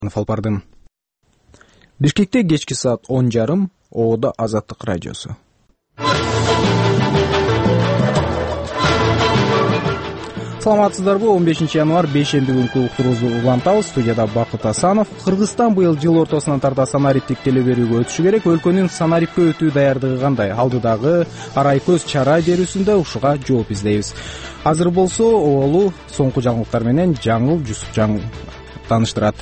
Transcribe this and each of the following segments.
алып бардым. Бишкекте кечки саат 10:30 Оодо Азаттык радиосу. Саламатсыздарбы? 15 январь бейшемби күнкү уктуруубузду улантабыз. Студияда Бакыт Асанов. Кыргызстан быйыл жыл ортосунан тарта санариптик теле берүүгө өтүшү керек. Өлкөнүн санарипке өтүү даярдыгы кандай? Алдыдагы арай көз чара берүүсүндө ушуга жооп издейбиз. Азыр болсо Оолу соңку жаңылыктар менен Жаңыл Жусупжан тааныштырат.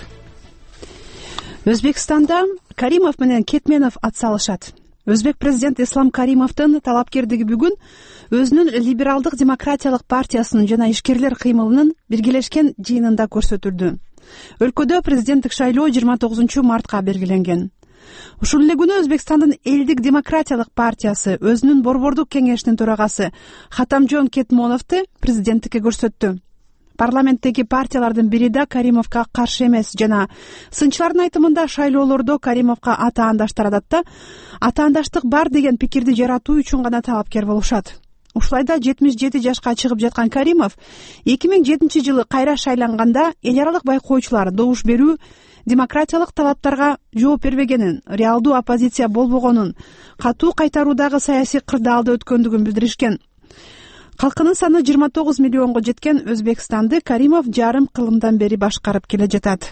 Өзбекстанда Каримов менен Кетменов ат салышат. Өзбек президент Ислам Каримовдун талапкердиги бүгүн өзүнүн либералдык демократиялык партиясынын жана ишкерлер кыймылынын биргелешкен жыйынында көрсөтүлдү. Өлкөдө президенттик шайлоо 29 мартка белгиленген. Ушул эле күнү Өзбекстандын элдик демократиялык партиясы өзүнүн борбордук кеңешинин төрагасы Хатамжон Кетмоновду президенттикке көрсөттү. Парламенттеги партиялардын бири да Каримовго каршы эмес жана сынчылардын айтымында шайлоолордо Каримовго атаандаштар адатта атаандаштык бар деген пикирди жаратуу үчүн гана талапкер болушат. Ушулайда 77 жашка чыгып жаткан Каримов 2007 жылы кайра шайланганда эл аралык байкоочулар добуш берүү демократиялык талаптарга жооп бербегенин, реалдуу оппозиция болбогонун, катуу кайтаруудагы саясий кырдаалды өткөндүгүн билдиришкен. Калкынын саны 29 миллионго жеткен Өзбекстанды Каримов жарым кылымдан бери башкарып келе жатат.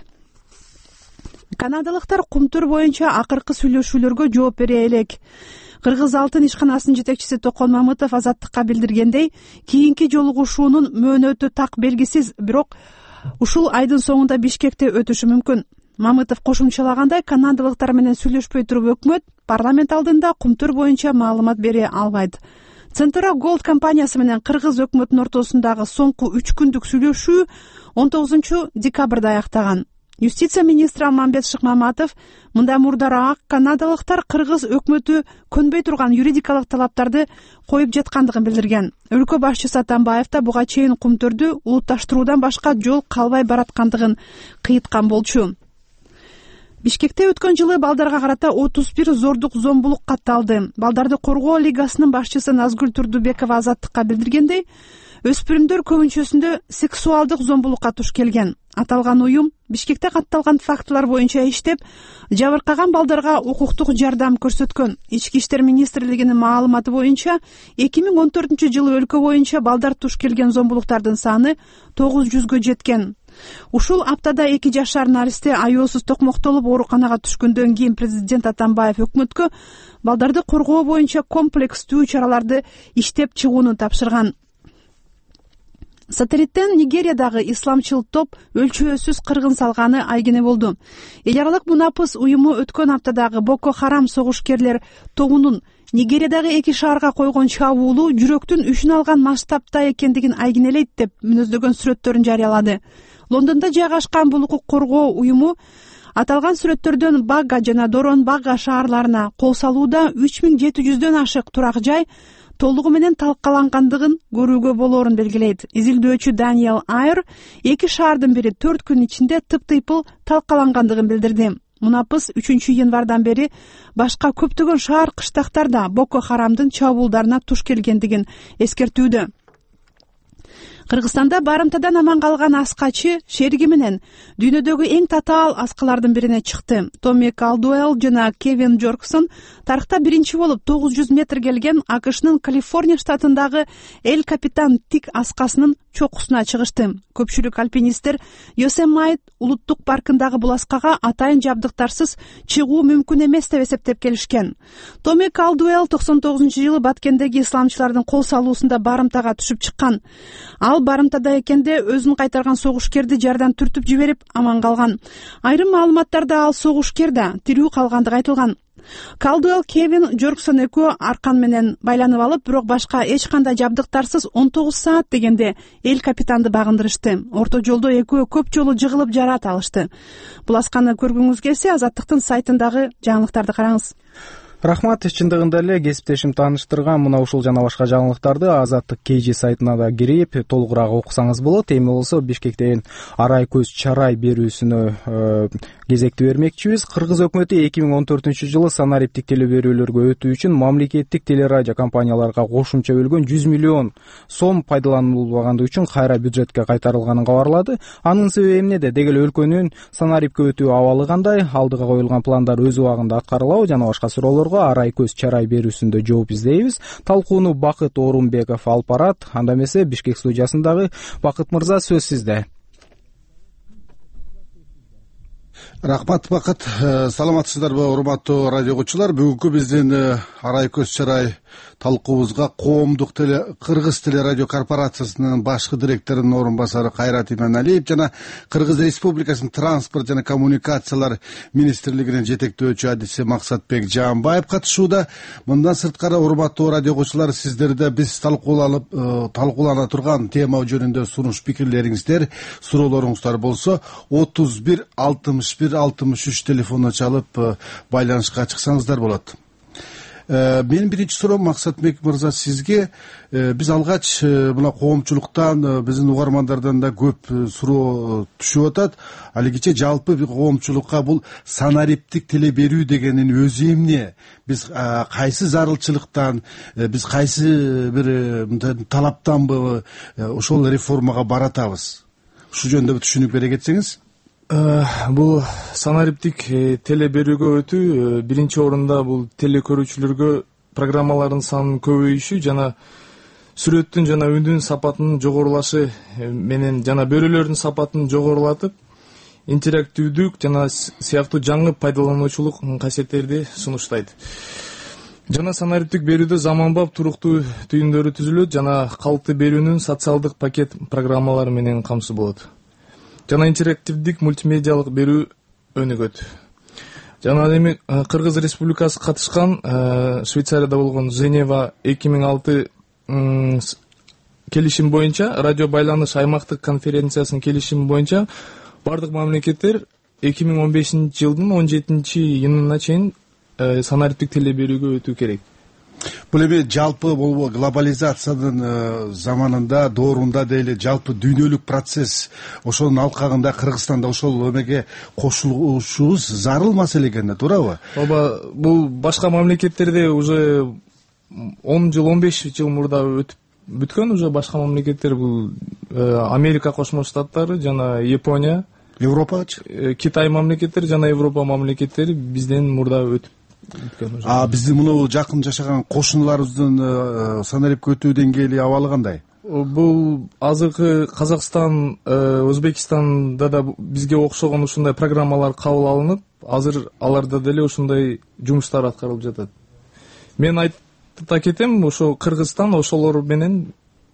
Канадалыктар кумтур боюнча акыркы сүйлөшүүлөргө жооп бере элек. Кыргыз алтын ишканасынын жетекчиси Токон Мамытов Азаттыкка билдиргендей, кийинки жолугушуунун мөөнөтү так белгисиз, бирок ушул айдын соңунда Бишкекте өтүшү мүмкүн. Мамытов кошумчалагандай, канадалыктар менен сүйлөшпөй туруп өкмөт парламент алдында кумтур боюнча маалымат бере албайт. Центра Голд компаниясы менен кыргыз өкмөтүнүн ортосундагы соңку 3 күндүк сүйлөшүү 19 декабрда аяктаган. Юстиция министри Алмамбет Шыкмаматов мындай мурдараак канадалыктар кыргыз өкмөтү көнбөй турган юридикалык талаптарды коюп жаткандыгын билдирген. Өлкө башчысы Атамбаев да буга чейин кумтурду улутташтыруудан башка жол калбай бараткандыгын кыйыткан болчу. Бишкекте өткөн жылы балдарга карата 31 зордук зомбулук катталды. Балдарды коргоо лигасынын башчысы Назгүл Турдубекова Азаттыкка билдиргендей, өспүрүмдөр көбүнчөсүндө сексуалдык зомбулукка туш келген. Аталган уюм Бишкекте катталган фактылар боюнча иштеп, жабыркаган балдарга укуктук жардам көрсөткөн. Ички иштер министрлигинин маалыматы боюнча 2014 жылы өлкө боюнча балдар туш келген зомбулуктардын саны 900гө жеткен. Ушул аптада 2 жашар наристе аяосуз токмоктолуп ооруканага түшкөндөн кийин президент Атамбаев өкмөткө балдарды коргоо боюнча комплекстүү чараларды иштеп чыгууну тапшырган. Сателиттен Нигериядагы исламчыл топ өлчөөсүз кыргын салганы айгине болду. Эл аралык мунапыс уюму өткөн аптадагы Боко Харам согушкерлер тобунун Нигериядагы 2 шаарга койгон чабуулу жүрөктүн үшүн алган масштабта экендигин айгинелейт деп мүнөздөгөн сүрөттөрүн жарыялады. Лондондо жайгашкан бул укук коргоо уюму аталган сүрөттөрдөн Бага жана Дорон Бага шаарларына кол салууда 3700дөн ашык турак жай толугу менен талкалангандыгын көрүүгө болоорун белгилейт. Изилдөөчү Даниэл Айр 2 шаардын бири 4 күн ичинде тыптыйпыл талкалангандыгын билдирди. Мунапыс 3 январдан бери башка көптөгөн шаар кыштактарда Боко Харамдын чабуулдарына туш келгендигин эскертүүдө. Кыргызстанда барымтадан аман калган аскачы шериги менен дүйнөдөгү эң татаал аскалардын бирине чыкты. Томми Калдуэлл жана Кевин Джорксон тарыхта биринчи болуп 900 метр келген АКШнын Калифорния штатындагы Эль Капитан Тик аскасынын чокусуна чыгышты. Көпчүлүк альпинисттер Йосемайт улуттук паркындагы бул аскага атайын жабдыктарсыз чыгуу мүмкүн эмес деп эсептеп келишкен. Томми Калдуэлл 99-жылы Баткендеги исламчылардын кол салуусунда барымтага түшүп чыккан. Ал барымтада экенде өзүн кайтарган согушкерди жардан түртүп жиберип аман калган. Айрым маалыматтарда ал согушкер да тирүү калгандыгы айтылган. Калдуэлл Кевин Джорксон экөө аркан менен байланып алып, бирок башка эч кандай жабдыктарсыз 19 саат дегенде Эль Капитанды багындырышты. Орто жолдо экөө көп жолу жыгылып жараат алышты. Бул асканы көргүңүз келсе, Азаттыктын сайтындагы жаңылыктарды караңыз. Рахмат. Чындыгында эле кесиптешим тааныштырган мына ушул жана башка жаңылыктарды Азаттык KG сайтына да кирип толугураак окусаңыз болот. Эми болсо Бишкектен арай көз чарай берүүсүнө кезекти бермекчибиз. Кыргыз өкмөтү 2014-жылы санариптик теле берүүлөргө өтүү үчүн мамлекеттик телерадио компанияларга кошумча бөлгөн 100 миллион сом пайдаланылбагандыгы үчүн кайра бюджетке кайтарылганын кабарлады. Анын себеби эмнеде? Деги эле өлкөнүн санарипке өтүү абалы кандай? Алдыга коюлган пландар өз убагында аткарылабы? Жана башка суроолорго арай көз чарай берүүсүндө жооп издейбиз. Талкууну Бакыт Орунбеков алып барат. Анда эмесе Бишкек студиясындагы Бакыт мырза, сөз сизде. Рахмат, Бакыт. Саламатсыздарбы, урматтуу радио угуучулар? Бүгүнкү биздин арай көз чарай талкуубузга коомдук Кыргыз теле радио корпорациясынын башкы директорунун орун басары Кайрат Иманалиев жана Кыргыз Республикасынын транспорт жана коммуникациялар министрлигинин жетектөөчү адиси Максатбек Жаанбаев катышууда. Мындан сырткары, урматтуу радио угуучулар, сиздерде биз талкуулана турган тема жөнүндө сунуш пикирлериңиздер, суроолоруңуздар болсо 31 61 63 телефонуна чалып байланышка чыксаңыздар болот. Менин биринчи суроом, Максатбек мырза, сизге. Биз алгач мына коомчулуктан, биздин угармандардан да көп суроо түшүп атат. Алигиче жалпы коомчулукка бул санариптик теле берүү дегенин өзү эмне? Биз кайсы зарылчылыктан, биз кайсы бир талаптанбы ошол реформага баратабыз? Ушу жөнүндө түшүнүк бере кетсеңиз. Бул санариптик теле берүүгө өтүү биринчи орунда бул теле көрүүчүлөргө программалардын санынын көбөйүшү жана сүрөттүн жана үндүн сапатынын жогорулашы менен жана берүүлөрдүн сапатын жогорулатып, интерактивдүүлүк жана сыяктуу жаңы пайдалануучулук касиеттерди сунуштайт. Жана санариптик берүүдө заманбап туруктуу түйүндөрү түзүлөт жана калкты берүүнүн социалдык пакет программалары менен камсыз болот. Жана интерактивдик мультимедиалык берүү өнүгөт. Жана эми Кыргыз Республикасы катышкан Швейцарияда болгон Женева 2006 келишим боюнча, радио байланыш аймактык конференциясынын келишими боюнча бардык мамлекеттер 2015-жылдын 17-июнуна чейин санариптик теле берүүгө өтүү керек. Бул эми жалпы бул глобализациянын заманында, доорунда дейли жалпы дүйнөлүк процесс, ошонун алкагында Кыргызстанда ошол эмеге кошулушубуз зарыл маселе экен, туурабы? Ооба, бул башка мамлекеттерде уже 10 жыл, 15 жыл мурда өтүп бүткөн. Уже башка мамлекеттер бул Америка Кошмо Штаттары жана Япония, Европачы, Китай мамлекеттери жана Европа мамлекеттери бизден мурда өтүп. Биздин муну жакын жашаган кошуналарыбыздын санарипке өтүү деңгээли, абалы кандай? Бул азыркы Казакстан, Өзбекстанда да бизге окшогон ушундай программалар кабыл алынып, азыр аларда деле ушундай жумуштар аткарылып жатат. Мен айта кетем, ошо Кыргызстан ошолор менен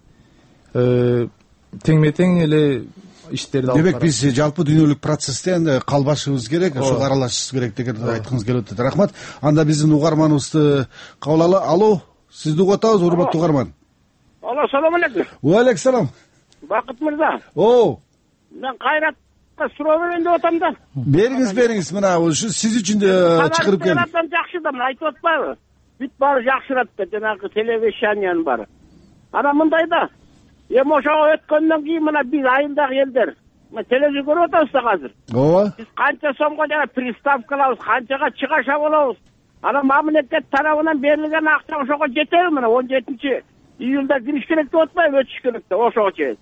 теңме-тең эле иштерди алып барат. Демек биз жалпы дүйнөлүк процесстен калбашыбыз керек, ошого аралашышыбыз керек деген айткыңыз келип атат. Рахмат. Анда биздин угарманыбызды кабыл алалы. Алло, сизди угуп атабыз, урматтуу угарман. Алло, салам алейкум. Ва алейкум салам. Бакыт мырза. Мен Кайратка суроо берейин деп атам да. Бериңиз, мына ушу сиз үчүн чакырып келдим. Кайраттан жакшы да, мен айтып атпайбы? Бүт баары жакшырат да, жанагы телевещаниянын баары. Ана мындай да. Эми ошого өткөндөн кийин мына биз айылдагы элдер телевизор көрүп атабыз да азыр. Ооба. Биз канча сомго жана приставка алабыз, канчага чыгаша болобуз. Ана мамлекет тарабынан берилген акча ошого жетеби? Мына 17-июлда кириш керек деп атпайбы, өтүш керек да ошого чейин.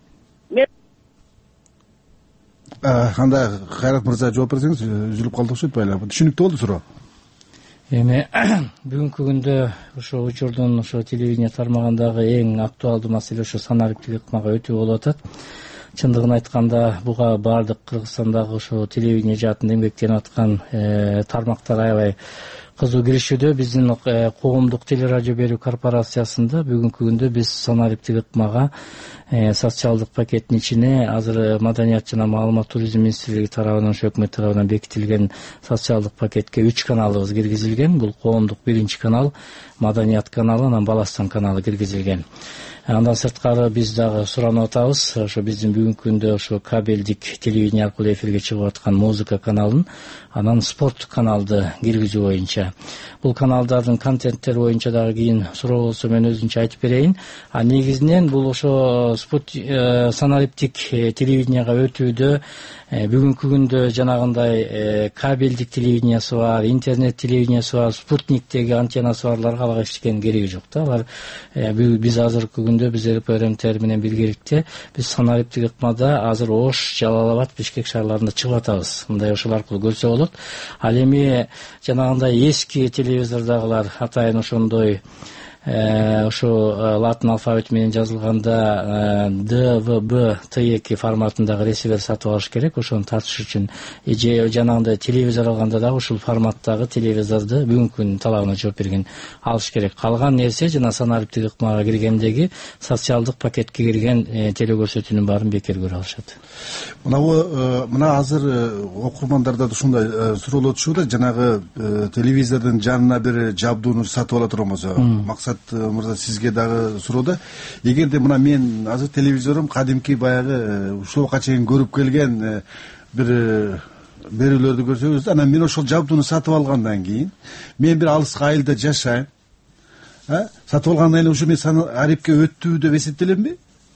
Кандай Кайрат мырза жооп берсеңиз, үзүлүп калды окшойт байлар. Түшүнүктүү болду суроо. Эми бүгүнкү күндө ошо учурдун ошо телевидение тармагындагы эң актуалдуу маселе ошо санариптик ыкмага өтүү болуп атат. Чындыгын айтканда, буга баардык Кыргызстандагы ошо телевидение жаатында эмгектенип аткан тармактар аябай кызуу киришүүдө. Биздин коомдук телерадио берүү корпорациясында бүгүнкү күндө биз санариптик ыкмага социалдык пакеттин ичине азыр Маданият жана маалымат туризм министрлиги тарабынан, ошо өкмөт тарабынан бекитилген социалдык пакетке 3 каналыбыз киргизилген. Бул коомдук биринчи канал, Маданият каналы, анан Баластан каналы киргизилген. Андан сырткары биз дагы суранып атабыз, ошо биздин бүгүнкү күндө ошо кабелдик телевидение аркылуу эфирге чыгып аткан музыка каналын, анан спорт каналды киргизүү боюнча. Бул каналдардын контенттери боюнча дагы кийин суроо болсо мен өзүнчө айтып берейин. Негизинен бул ошо санариптик телевиденияга өтүүдө бүгүнкү күндө жанагындай кабелдик телевидениясы бар, интернет телевидениясы бар, спутниктеги антеннасы барларга алга эчтекенин кереги жок да. Алар биз азыркы күндө биз РПРМТР менен биргеликте биз санариптик ыкмада азыр Ош, Жалал Абад, Бишкек шаарларында чыгып атабыз. Мындай ошол аркылуу көрсө болот. Ал эми жанагындай эски телевизордагылар атайын ошондой ошо латын алфавити менен жазылганда ДВБ Т2 форматындагы ресивер сатып алыш керек. Ошону тартыш үчүн же жанагындай телевизор алганда дагы ушул форматтагы телевизорду бүгүнкү күндүн талабына жооп берген алыш керек. Калган нерсе жана санариптик ыкмага киргендеги социалдык пакетке кирген телекөрсөтүүнүн баарын бекер көрө алышат. Мына азыр окурмандарда ушундай суроолор түшүп атат. Жанагы телевизордун жанына бир жабдууну сатып ала турганбосо, Максат мырза сизге дагы суроодо. Эгерде мына мен азыр телевизорум кадимки баягы ушул убакка чейин көрүп келген бир берүүлөрдү көрсөңүз, анан мен ошол жабдууну сатып алгандан кийин мен бир алыска айылда жашайм. Сатып алгандан кийин ушу мен санарипке өттүү деп эсептелемби?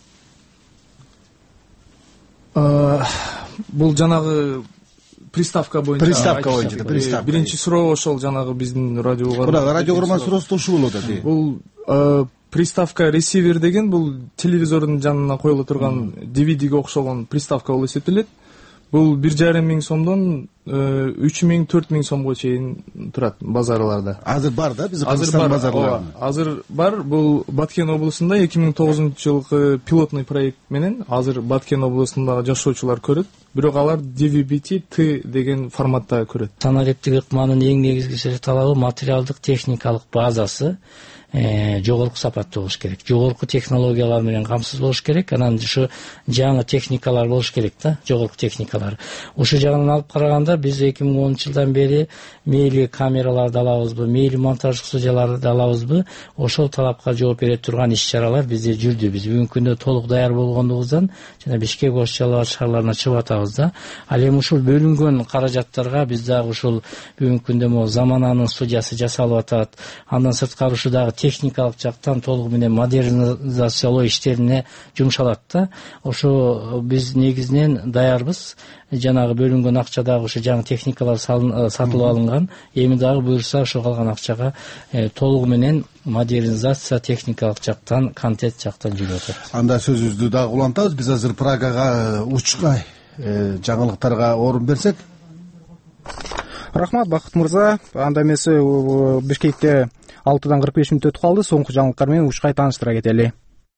Бул жанагы приставка боюнча биринчи суроо ошол жанагы биздин радио угарман суроосу ушул болуп атат. Бул приставка ресивер деген бул телевизордун жанына коюла турган DVDге окшогон приставка болуп эсептелет. Бул 1,5 миң сомдон 3,000-4,000 сомго чейин турат базарларда. Азыр бар да биз Кыргызстан базарларында. Азыр бар. Бул Баткен облусунда 2009-жылкы пилотный проект менен азыр Баткен облусундагы жашоочулар көрөт. Бирок алар DVB-T деген форматта көрөт. Санариптик ыкманын эң негизги талабы материалдык техникалык базасы жогорку сапаттуу болуш керек. Жогорку технологиялар менен камсыз болуш керек. Анан ушу жаңы техникалар болуш керек да, жогорку техникалар. Ошол жагынан алып караганда биз 2010-жылдан бери мейли камераларды алабызбы, мейли монтаждык студияларды алабызбы, ошол талапка жооп бере турган иш-чаралар бизде жүрдү. Биз бүгүнкү күндө толук даяр болгондугубуздан жана Бишкек, Ош, Жалал Абад шаарларына чыгып атабыз да. Ал эми ушул бөлүнгөн каражаттарга биз дагы ушул бүгүнкү күндө могу замананын студиясы жасалып атат. Андан сырткары ушу дагы техникалык жактан толугу менен модернизациялоо иштерине жумшалат да. Ошо биз негизинен даярбыз. Жанагы бөлүнгөн акча дагы ошо жаңы техникалар сатылып алынган. Эми дагы буюрса ошо калган акчага толугу менен модернизация техникалык жактан, контент жактан жүрүп атат. Анда сөзүбүздү дагы улантабыз. Биз азыр Прагага учкай жаңылыктарга орун берсек. Рахмат Бакыт мырза. Анда эмесе Бишкекте 6-дан 45 мүнөт өтүп калды. Соңку жаңылыктар менен учкай тааныштыра кетели.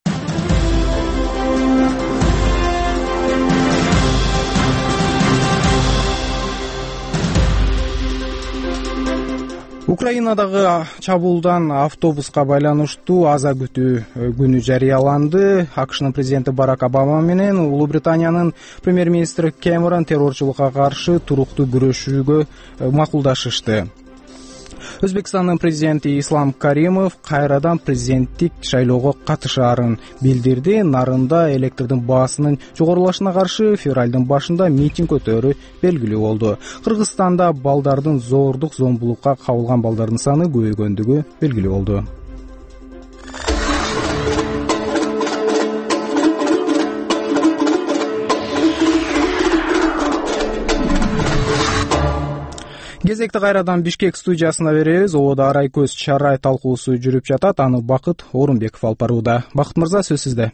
Украинадагы чабуулдан автобуска байланыштуу аза күтүү күнү жарыяланды. АКШнын президенти Барак Обама менен Улуу Британиянын премьер-министри Кэмерон террорчулукка каршы туруктуу күрөшүүгө макулдашышты. Өзбекстандын президенти Ислам Каримов кайрадан президенттик шайлоого катышаарын билдирди. Нарында электрдин баасынын жогорулашына каршы февралдын башында митинг өтөөрү белгилүү болду. Кыргызстанда балдардын зордук зомбулукка кабылган балдардын саны көбөйгөндүгү белгилүү болду. Кезекти кайрадан Бишкек студиясына беребиз. Ободо арай көз чарай талкуусу жүрүп жатат. Аны Бакыт Орунбеков алып барууда. Бакыт мырза, сөз сизде.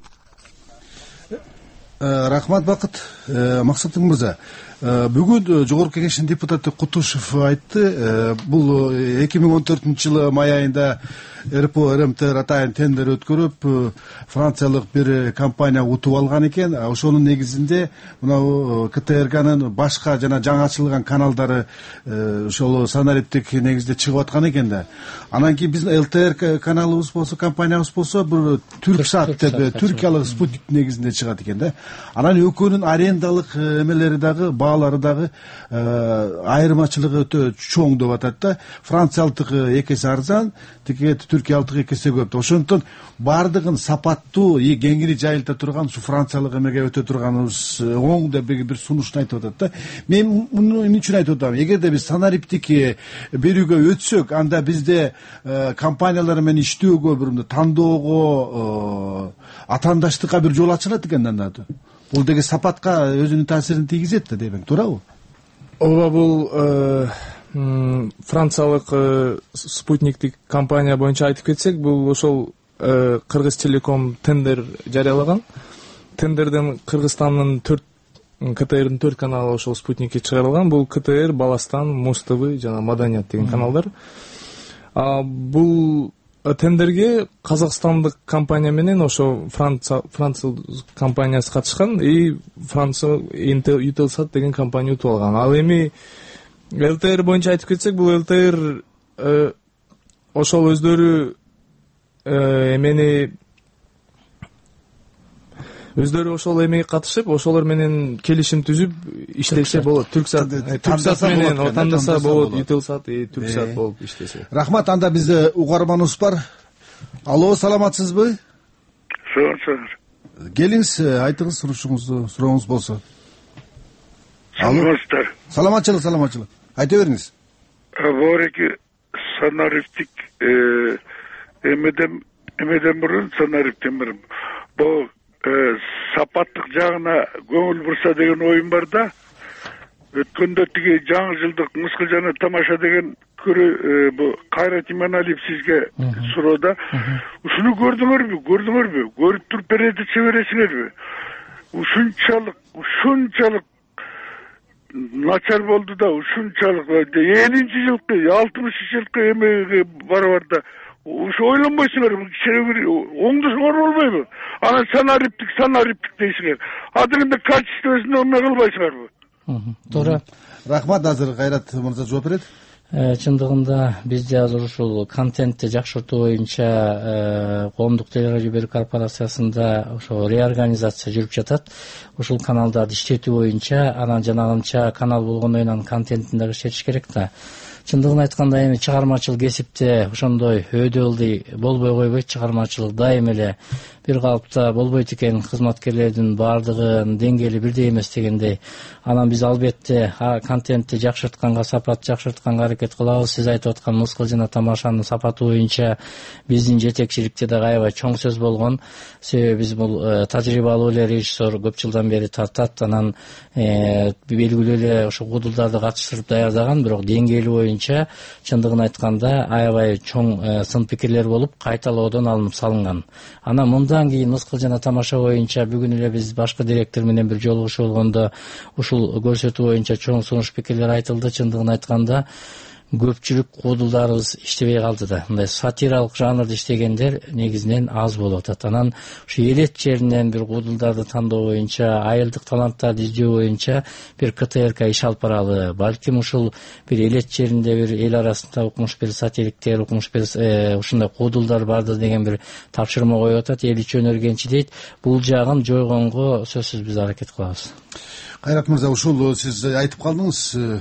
Рахмат Бакыт. Максат мырза, бүгүн Жогорку Кеңештин депутаты Кутушев айтты. Бул 2014-жылы май айында РПРМТР атайын тендер өткөрүп, франциялык бир компания утуп алган экен. Ошонун негизинде мына КТРКнын башка жана жаңы ачылган каналдары ошол санариптик негизде чыгып аткан экен да. Анан кийин биздин ЛТР каналыбыз болсо, компаниябыз болсо бир Түрксат деп Түркиялык спутник негизинде чыгат экен да. Анан экөөнүн арендалык эмелери дагы баалары дагы айырмачылыгы өтө чоң деп атат да. Франциялыктыкы 2 эсе арзан, тике Түркиялыктыкы 2 эсе көп. Ошондуктан баардыгын сапаттуу, кеңири жайылта турган, ушу франциялык эмеге өтө турганыбыз оң деп бир сунушту айтып атат да. Мен муну эмне үчүн айтып атам? Эгерде биз санариптик берүүгө өтсөк, анда бизде компаниялар менен иштөөгө, бир тандоого, атаандаштыкка бир жол ачылат экен анда. Бул деги сапатка өзүнүн таасирин тийгизет да демек, туурабы? Ооба, бул франциялык спутниктик компания боюнча айтып кетсек, бул ошол Кыргыз Телеком тендер жарыялаган. Тендерден Кыргызстандын КТРдин 4 каналы ошол спутникке чыгарылган. Бул КТР, Баластан, Муз ТВ жана Маданият деген каналдар. Бул тендерге казакстандык компания менен ошо француз компаниясы катышкан, и Франция Eutelsat деген компания утуп алган. Ал эми ЛТР боюнча айтып кетсек, бул ЛТР ошол өздөрү ошол эмеге катышып, ошолор менен келишим түзүп иштесе болот. Түрксат менен тандаса болот, Eutelsat, Түрксат болуп иштесе. Рахмат. Анда бизде угарманыбыз бар. Алло, саламатсызбы? Саламатсыздар. Келиңиз, айтыңыз сурушуңузду, сурооңуз болсо. Саламатсыздар. Саламатчылык. Айта бериңиз. Бореки санариптик эмеден мурун санариптен мурун бул сапаттык жагына көңүл бурса деген оюм бар да. Өткөндө тиги жаңы жылдык Мыскыл жана тамаша деген бу Кайрат Иманалиев сизге суроода. Ушуну көрдүңөрбү? Көрүп туруп передача бересиңерби? Ушунчалык начар болду да, ушунчалык 50-жылкы, 60-жылкы эмеге барабарда ушу ойлонбойсуңарбы? Кичине бир оңдошуңар болбойбу? Анан санариптик дейсиңер. Адыгында качествосун эмне кылбайсыңарбы? Туура. Рахмат. Азыр Кайрат мырза жооп берет. Чындыгында бизде азыр ушул контентти жакшыртуу боюнча коомдук телерадио берүү корпорациясында ошо реорганизация жүрүп жатат. Ушул каналдарды иштетүү боюнча, анан жанагынча канал болгондон кийин анын контентин дагы иштетиш керек да. Чындыгын айтканда, эми чыгармачыл кесипте ошондой өйдө болбой койбойт. Чыгармачылык дайым эле бир калыпта болбойт экен, кызматкерлердин баардыгынын деңгээли бирдей эмес дегендей. Анан биз албетте контентти жакшыртканга, сапат жакшыртканга аракет кылабыз. Сиз айтып аткан Мыскыл жана тамашанын сапаты боюнча биздин жетекчиликте дагы аябай чоң сөз болгон. Себеби биз бул тажрыйбалуу эле режиссер көп жылдан бери тартат. Анан белгилүү эле ошо куудулдарды катыштырып даярдаган, бирок деңгээли боюнча чындыгын айтканда аябай чоң сын пикирлер болуп, кайталоодон алынып салынган. Анан мындан кийин Мыскыл жана тамаша боюнча бүгүн эле биз башкы директор менен бир жолугушуу болгондо ушул көрсөтүү боюнча чоң сунуш пикирлер айтылды. Чындыгын айтканда көпчүлүк куудулдарыбыз иштебей калды да. Мындай сатиралык жанрда иштегендер негизинен аз болуп атат. Анан ушу элет жеринен бир куудулдарды тандоо боюнча, айылдык таланттарды издөө боюнча бир КТРК иш алып баралы. Балким ушул бир элет жеринде бир эл арасында укмуш бир сатириктер, укмуш бир ушундай куудулдар барды деген бир тапшырма коюп атат. Эл үчүн өнөргенчи дейт. Бул жагын жойгонго сөзсүз биз аракет кылабыз. Кайрат мырза, ушул сиз айтып калдыңыз.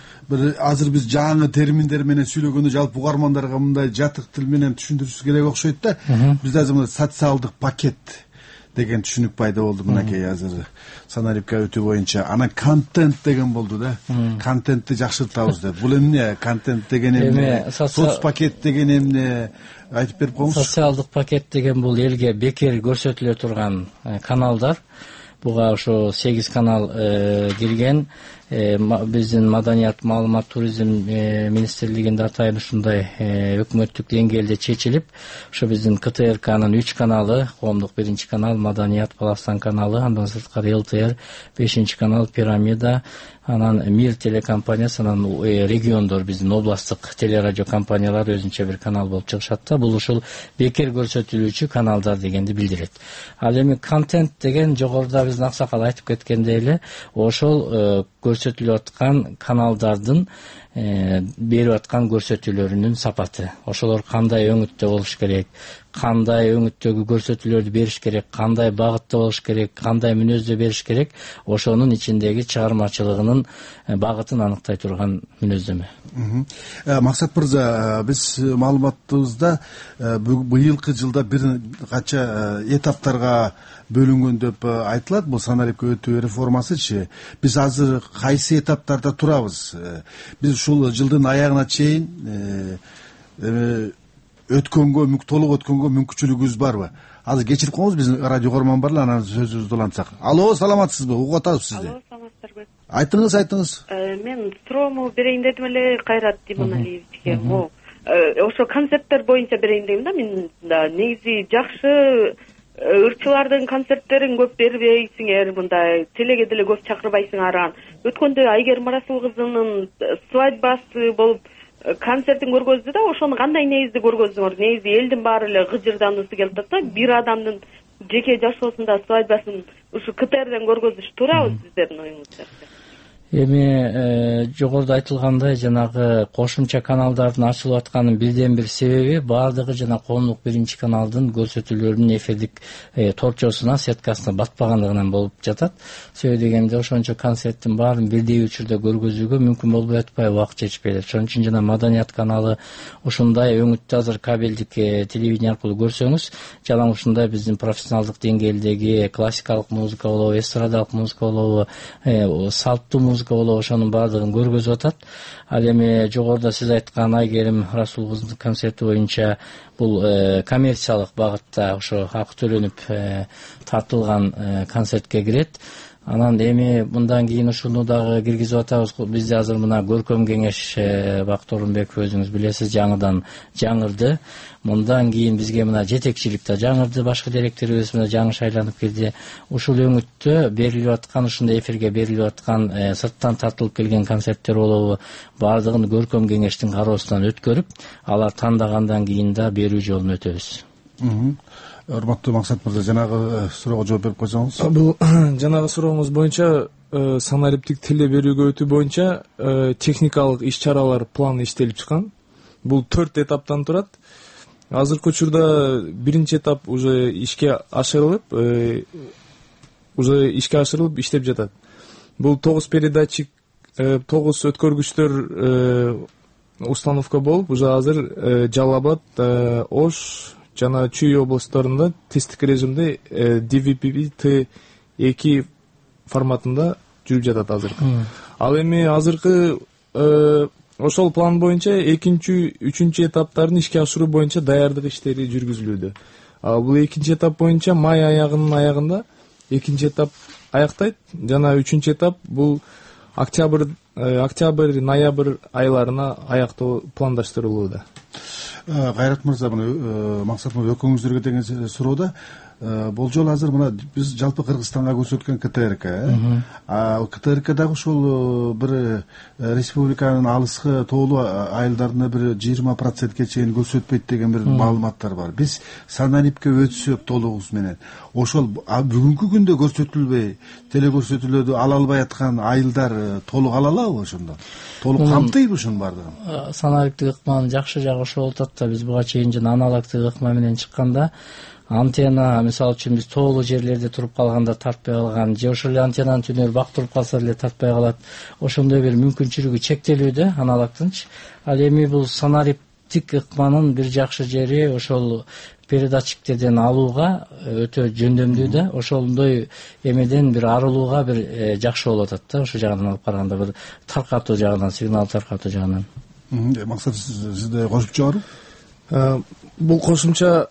Азыр биз жаңы терминдер менен сүйлөгөндө жалпы угармандарга мындай жатык тил менен түшүндүрүш керек окшойт да. Бизде азыр социалдык пакет деген түшүнүк пайда болду мынакей азыр санарипке өтүү боюнча. Анан контент деген болду да. Контентти жакшыртабыз деп. Бул эмне? Контент деген эмне? Соц пакет деген эмне? Айтып берип коюңузчу. Социалдык пакет деген бул элге бекер көрсөтүлө турган каналдар. Буга ошо 8 канал кирген. Биздин Маданият, маалымат, туризм министрлигинде атайын ушундай өкмөттүк деңгээлде чечилип, ошо биздин КТРКнын 3 каналы, коомдук 1 канал, Маданият, Баластан каналы, андан сырткары ЛТР, 5 канал, Пирамида, анан Мир телекомпаниясы, анан региондор биздин областтык телерадио компаниялар өзүнчө бир канал болуп чыгышат да. Бул ушул бекер көрсөтүлүүчү каналдар дегенди билдирет. Ал эми контент деген жогоруда биздин аксакал айтып кеткендей эле ошол көрсөтүлүп аткан каналдардын берип аткан көрсөтүүлөрүнүн сапаты, ошолор кандай өңүттө болуш керек, кандай өңүттөгү көрсөтүүлөрдү бериш керек, кандай багытта болуш керек, кандай мүнөздө бериш керек, ошонун ичиндеги чыгармачылыгынын багытын аныктай турган мүнөздөмө. Максат мырза, биз маалыматыбызда быйылкы жылда бир канча этаптарга бөлүнгөн деп айтылат бул санариптик өтүү реформасычы. Биз азыр кайсы этаптарда турабыз? Биз ушул жылдын аягына чейин толук өткөнгө мүмкүнчүлүгүбүз барбы? Азыр кечирип коңуз, биздин радио көрмөн бар эле, анан сөзүбүздү улантсак. Алло, саламатсызбы? Угуп атабыз сизди. Алло, саламатсыздарбы? Айтыңыз. Мен суроомду берейин дедим эле Кайрат Иманалиевичке. Ошо концерттер боюнча берейин дедим да. Мен негизи жакшы ырчылардын концерттерин көп бербейсиңер, мындай телеге деле көп чакырбайсыңар. Өткөндө Айгерим Арасул кызынын свадьбасы болуп концертин көргөздү да, ошону кандай негизде көргөздүңөр? Негизи элдин баары эле гыжырданысы келип атат да, бир адамдын жеке жашоосунда свадьбасын ушу КТРден көргөзүш туурабы сиздердин оюңузда? Эми жогоруда айтылгандай, жанагы кошумча каналдардын ачылып атканын бирден бир себеби баардыгы жана коомдук биринчи каналдын көрсөтүүлөрүнүн эфирдик торчосуна, сеткасына батпагандыгынан болуп жатат. Себеби дегенде ошончо концерттин баарын бирдей учурда көргөзүүгө мүмкүн болбой атпайбы, убакыт жетишпей атат. Ошон үчүн жана Маданият каналы ушундай өңүттү азыр кабелдик телевидение аркылуу көрсөңүз, жана ушундай биздин профессионалдык деңгээлдеги классикалык музыка болобу, эстрадалык музыка болобу, салттуу музыка болобу, ошонун баардыгын көргөзүп атат. Ал эми жогоруда сиз айткан Айгерим Расул кызынын концерти боюнча бул коммерциялык багытта ошо акы төлөнүп тартылган концертке кирет. Анан эми мындан кийин ушуну дагы киргизип атабыз. Бизде азыр мына көркөм кеңеш Бакыт Орунбеков, өзүңүз билесиз, жаңыдан жаңырды. Мындан кийин бизге мына жетекчилик да жаңырды, башкы директорубуз мына жаңы шайланып кирди. Ушул өңүттө берилип аткан, ушундай эфирге берилип аткан сырттан тартылып келген концерттер болобу, баардыгын көркөм кеңештин кароосунан өткөрүп, алар тандагандан кийин да берүү жолун өтөбүз. Урматтуу Максат мырза, жанагы суроого жооп берип койсоңуз. Бул жанагы сурооңуз боюнча санариптик теле берүүгө өтүү боюнча техникалык иш-чаралар планы иштелип чыккан. Бул 4 этаптан турат. Азыркы учурда биринчи этап уже ишке ашырылып иштеп жатат. Бул 9 передатчик, 9 өткөргүчтөр установка болуп, уже азыр Жалал Абад, Ош жана Чүй областарында тесттик режимде DVB-T2 форматында жүрүп жатат азыркы. Ал эми азыркы ошол план боюнча 2-3 этаптарын ишке ашыруу боюнча даярдык иштери жүргүзүлүүдө. Бул 2 этап боюнча май айынын аягында 2 этап аяктайт, жана 3 этап бул октябрь, ноябрь айларына аяктоо пландаштырылууда. Кайрат мырза, Максат мырза экөөңүздөргө деген суроодо бул жолу азыр мына биз жалпы Кыргызстанга көрсөткөн КТРК, КТРК дагы ушул бир республиканын алыскы тоолуу айылдарына бир 20%ке чейин көрсөтпөйт деген бир маалыматтар бар. Биз санарипке өтсөк толугубуз менен ошол бүгүнкү күндө көрсөтүлбөй, телекөрсөтүүлөрдү ала албай аткан айылдар толук ала алабы ошондо? Толук камтыйбы ушунун баардыгын? Санариптик ыкманын жакшы жагы ошол болуп атат да, биз буга чейин жана аналогтук ыкма менен чыкканда антенна, мисалы үчүн биз тоолуу жерлерде туруп калганда тартпай калган, же ошол эле антеннанын түнүрү бак туруп калса деле тартпай калат. Ошондой бир мүмкүнчүлүгү чектелүүдө аналогтунчу. Ал эми бул санариптик ыкманын бир жакшы жери ошол передатчиктерден алууга өтө жөндөмдүү да, ошондой эмеден бир арылууга бир жакшы болуп атат да, ошол жагынан алып караганда, бир таркатуу жагынан, сигнал таркатуу жагынан. Максат, сизде кошумча барбы? Бул кошумча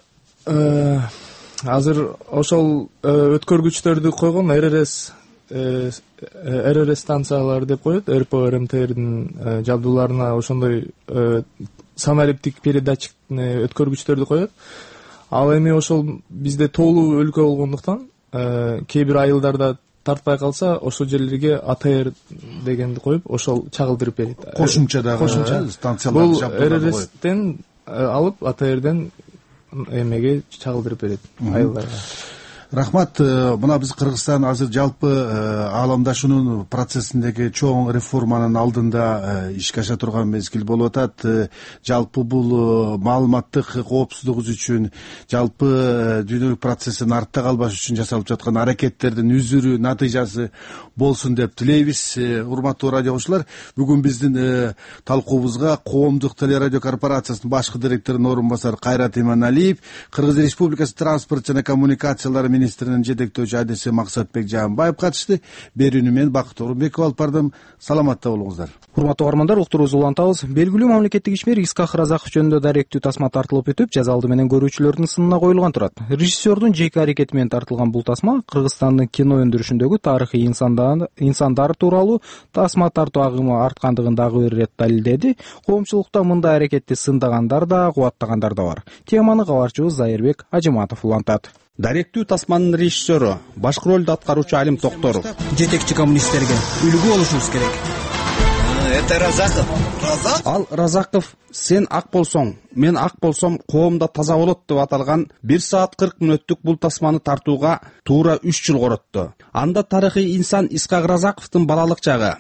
азыр ошол өткөргүчтөрдү койгон РРС станциялары деп коет, РП РМТРдин жабдууларына ошондой санариптик передатчик өткөргүчтөрдү коет. Ал эми ошол бизде тоолуу өлкө болгондуктан кээ бир айылдарда тартпай калса, ошол жерлерге АТР дегенди коюп, ошол чагылдырып берет. Кошумчадагы станцияларды жабдууларды коет. Бул РРСтен алып АТРден эмеге чагылдырып берет айылдарга. Рахмат. Мына биз Кыргызстан азыр жалпы ааламдашуунун процессиндеги чоң реформанын алдында ишке аша турган мезгил болуп атат. Жалпы бул маалыматтык коопсуздугубуз үчүн, жалпы дүйнөлүк процесстин артта калбаш үчүн жасалып жаткан аракеттердин үзүрү натыйжасы болсун деп тилейбиз. Урматтуу радио угуучулар, бүгүн биздин талкуубузга Коомдук телерадио корпорациясынын башкы директорунун орун басары Кайрат Иманалиев, Кыргыз Республикасы транспорт жана коммуникациялар министринин жетектөөчү адиси Максатбек Жаанбаев катышты. Берүүнү мен Бакыт Орунбеков алып бардым. Саламатта болуңуздар. Урматтуу угармандар, уктуруубузду улантабыз. Белгилүү мамлекеттик ишмер Исхак Разаков жөнүндө даректүү тасма тартылып өтүп, жаза алды менен көрүүчүлөрдүн сынына коюлган турат. Режиссердун жеке аракети менен тартылган бул тасма Кыргызстандын кино өндүрүшүндөгү тарыхый инсандар тууралуу тасма тартуу агымы арткандыгын дагы бир ирет далилдеди. Коомчулукта мындай аракетти сындагандар да, кубаттагандар да бар. Теманы кабарчыбыз Зайырбек Ажыматов улантат. Даректүү тасманын режиссеру, башкы ролду аткаруучу Алим Токторов. Жетекчи коммунисттерге үлгү болушубуз керек. Это Разаков. Ал Разаков сен ак болсоң, мен ак болсом коомдо таза болот деп аталган 1 саат 40 мүнөттүк бул тасманы тартууга туура 3 жыл коротту. Анда тарыхый инсан Исхак Разаковдун балалык чагы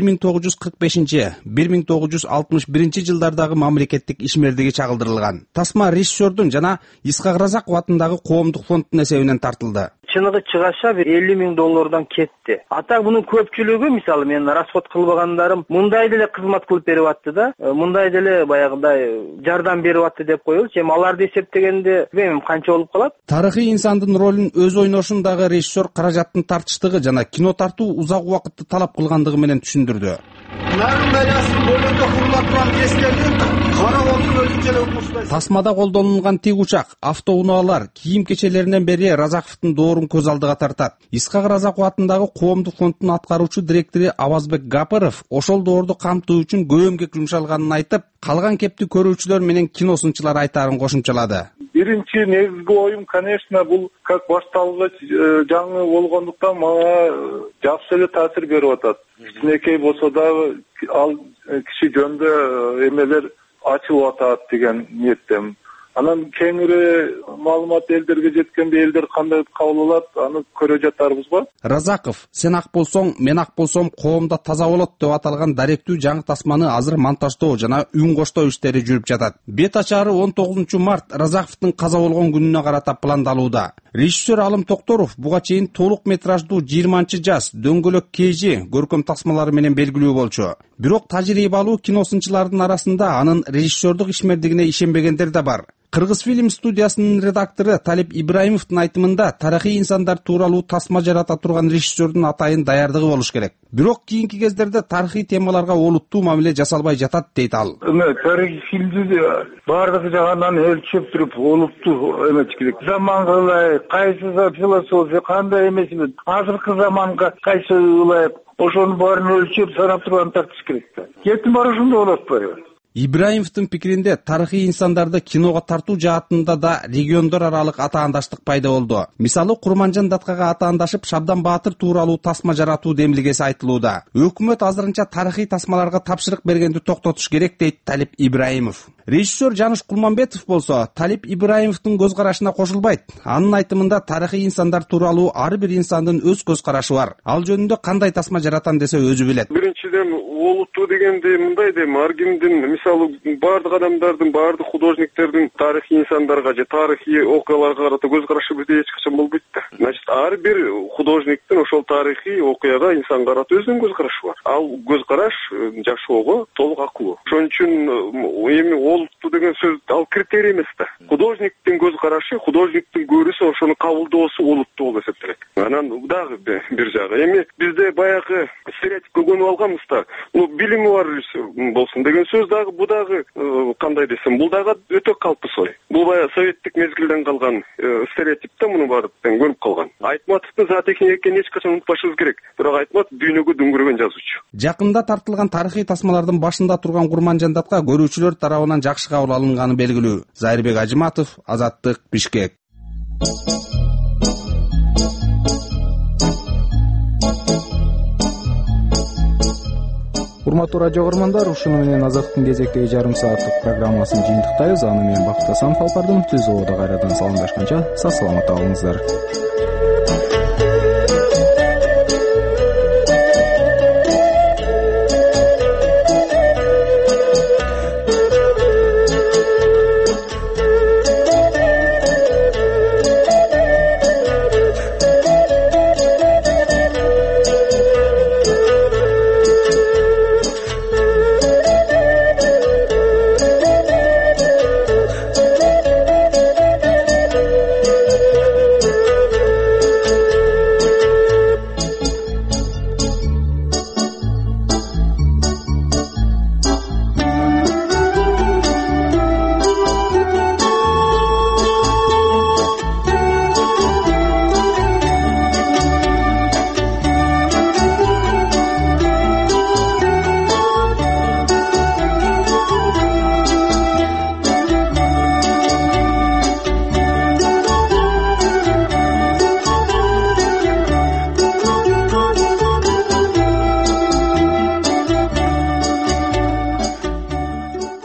1945-1961 жылдардагы мамлекеттик ишмердиги чагылдырылган. Тасма режиссердун жана Исхак Разаков атындагы коомдук фонддун эсебинен тартылды. Чыныгы чыгаша бир $50,000 кетти. Ата мунун көпчүлүгү, мисалы мен расход кылбагандарым мындай деле кызмат кылып берип атты да, мындай деле баягындай жардам берип атты деп коелучу. Эми аларды эсептегенде билбейм канча болуп калат. Тарыхый инсандын ролун өз ойношундагы режиссер каражаттын тартыштыгы жана кино тартуу узак убакытты талап кылгандыгы менен түшүндүрдү. Тасмада колдонулган тик учак, автоунаалар, кийим-кечелеринен бери Разаковдун доорун көз алдыга тартат. Исхак Разаков атындагы коомдук фонддун аткаруучу директору Авазбек Гапыров ошол доорду камтуу үчүн көп эмгек жумшалганын айтып, калган кепти көрүүчүлөр менен киносунчулар айтаарын кошумчалады. Биринчи негизги оюм, конечно, бул как башталгыч жаңы болгондуктан мага жакшы эле таасир берип атат. Кичинекей болсо дагы ал киши жөнүндө эмелер ачылып атат деген ниеттем. Анан кеңири маалымат элдерге жеткенде элдер кандай кабыл алат, аны көрө жатарбыз го. Разаков сен ак болсоң, мен ак болсом коомдо таза болот деп аталган даректүү жаңы тасманы азыр монтаждоо жана үн коштоо иштери жүрүп жатат. Бет ачары 19 март Разаковдун каза болгон күнүнө карата пландалууда. Режиссер Алим Токторов буга чейин толук метраждуу 20-жаз дөңгөлөк KG көркөм тасмалары менен белгилүү болчу. Бирок тажрыйбалуу киносунчулардын арасында анын режиссердук ишмердигине ишенбегендер да бар. Кыргыз фильм студиясынын редактору Талип Ибраимовдун айтымында тарыхый инсандар тууралуу тасма жарата турган режиссердун атайын даярдыгы болуш керек. Бирок кийинки кездерде тарыхый темаларга олуттуу мамиле жасалбай жатат дейт ал. Тарыхый фильмди бардык жагынан өлчөп туруп олуттуу эмес керек. Заманга ылайык, кайсы философия, кандай эмеси, азыркы заманга кайсы ылайык, ошонун баарын өлчөп санап турган тартыш керек. Кетим бар ошондой болуп атпайбы? Ибраимовдун пикиринде тарыхый инсандарды киного тартуу жаатында да региондор аралык атаандаштык пайда болду. Мисалы Курманжан Даткага атаандашып Шабдан Баатыр тууралуу тасма жаратуу демилгеси айтылууда. Өкмөт азырынча тарыхый тасмаларга тапшырык бергенди токтотуш керек дейт Талип Ибраимов. Режиссер Жаныш Кулманбетов болсо Талип Ибраимовдун көз карашына кошулбайт. Анын айтымында тарыхый инсандар тууралуу ар бир инсандын өз көз карашы бар. Ал жөнүндө кандай тасма жаратам десе өзү билет. Биринчиден олуттуу дегенде мындай дейм, ар кимдин мисалы баардык адамдардын, баардык художниктердин тарыхый инсандарга же тарыхый окуяларга карата көз карашы бирдей эч качан болбойт да. Значит, ар бир художниктин ошол тарыхый окуяга инсан карата өзүнүн көз карашы бар. Ал көз караш жашоого толук акылуу. Ошон үчүн эми олуттуу деген сөз ал критерий эмес да. Художниктин көз карашы, художниктин көрүүсү, ошону кабылдоосу олуттуу болуп эсептелет. Анан дагы бир жагы, эми бизде баягы стереотипке көнүп алганбыз да. Билими бар болсун деген сөз дагы, бу дагы кандай десем, бул дагы өтө калпысой. Бул баягы советтик мезгилден калган стереотип да, муну баардыктан көнүп калган. Айтматовдун зоотехник экенин эч качан унутпашыбыз керек. Бирок Айтматов дүйнөгө дүңгүрөгөн жазуучу. Жакында тартылган тарыхый тасмалардын башында турган Курманжан Датка көрүүчүлөр тарабынан жакшы кабыл алынганы белгилүү. Зайырбек Ажыматов, Азаттык, Бишкек. Урматтуу радио көрөрмандар, ушуну менен Азаттыктын кезектеги жарым сааттык программасын жыйынтыктайбыз. Аны мен Бакыт Асанов алып бардым. Түз ободо кайрадан саламдашканча сак саламатта болуңуздар.